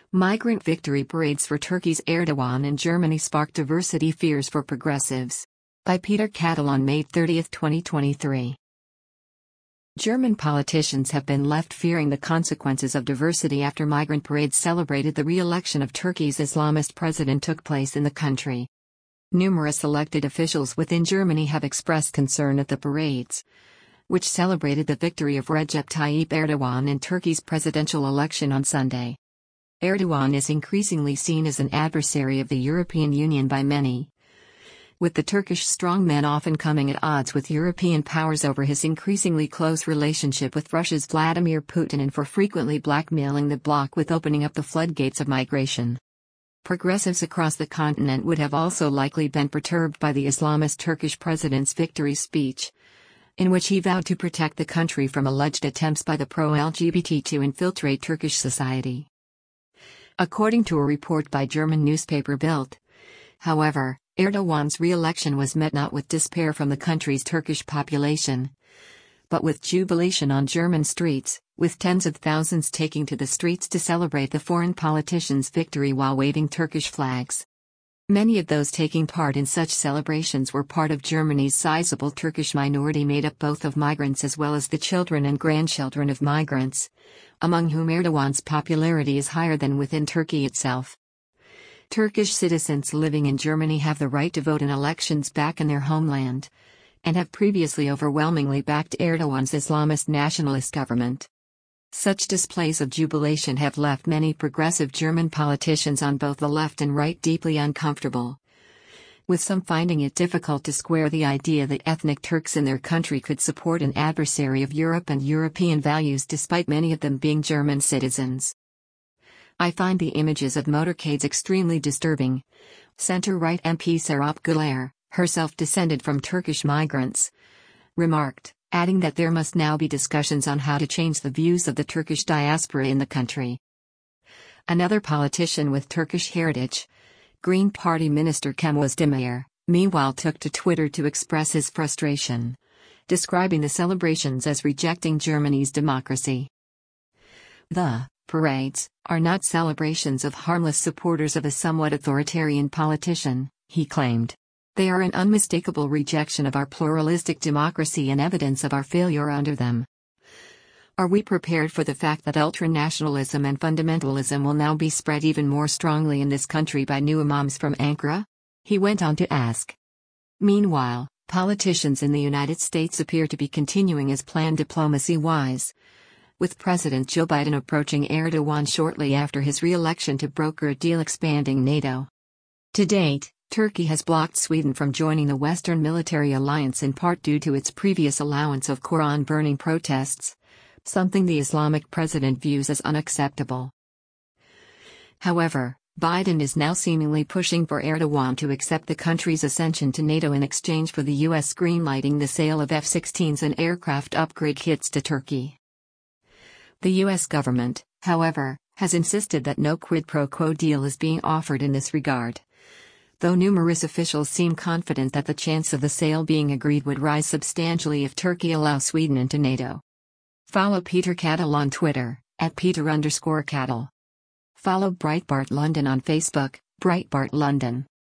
Migrant victory parades for Turkey's Erdogan in Germany spark diversity fears for progressives. By Peter Cattle on May 30, 2023. German politicians have been left fearing the consequences of diversity after migrant parades celebrated the re-election of Turkey's Islamist president took place in the country. Numerous elected officials within Germany have expressed concern at the parades, which celebrated the victory of Recep Tayyip Erdogan in Turkey's presidential election on Sunday. Erdogan is increasingly seen as an adversary of the European Union by many, with the Turkish strongmen often coming at odds with European powers over his increasingly close relationship with Russia's Vladimir Putin and for frequently blackmailing the bloc with opening up the floodgates of migration. Progressives across the continent would have also likely been perturbed by the Islamist Turkish president's victory speech, in which he vowed to protect the country from alleged attempts by the pro-LGBT to infiltrate Turkish society. According to a report by German newspaper Bild, however, Erdogan's re-election was met not with despair from the country's Turkish population, but with jubilation on German streets, with tens of thousands taking to the streets to celebrate the foreign politician's victory while waving Turkish flags. Many of those taking part in such celebrations were part of Germany's sizable Turkish minority made up both of migrants as well as the children and grandchildren of migrants, among whom Erdogan's popularity is higher than within Turkey itself. Turkish citizens living in Germany have the right to vote in elections back in their homeland, and have previously overwhelmingly backed Erdogan's Islamist nationalist government. Such displays of jubilation have left many progressive German politicians on both the left and right deeply uncomfortable, with some finding it difficult to square the idea that ethnic Turks in their country could support an adversary of Europe and European values despite many of them being German citizens. I find the images of motorcades extremely disturbing, center-right MP Serap Güler, herself descended from Turkish migrants, remarked, adding that there must now be discussions on how to change the views of the Turkish diaspora in the country. Another politician with Turkish heritage, Green Party Minister Cem Özdemir, meanwhile took to Twitter to express his frustration, describing the celebrations as rejecting Germany's democracy. The parades are not celebrations of harmless supporters of a somewhat authoritarian politician, he claimed. They are an unmistakable rejection of our pluralistic democracy and evidence of our failure under them. Are we prepared for the fact that ultranationalism and fundamentalism will now be spread even more strongly in this country by new imams from Ankara? He went on to ask. Meanwhile, politicians in the United States appear to be continuing as planned diplomacy-wise, with President Joe Biden approaching Erdogan shortly after his re-election to broker a deal expanding NATO. To date, Turkey has blocked Sweden from joining the Western military alliance in part due to its previous allowance of Quran-burning protests, something the Islamic president views as unacceptable. However, Biden is now seemingly pushing for Erdogan to accept the country's ascension to NATO in exchange for the U.S. greenlighting the sale of F-16s and aircraft upgrade kits to Turkey. The U.S. government, however, has insisted that no quid pro quo deal is being offered in this regard, though numerous officials seem confident that the chance of the sale being agreed would rise substantially if Turkey allows Sweden into NATO. Follow Peter Cattle on Twitter, @Peter_Cattle. Follow Breitbart London on Facebook, Breitbart London.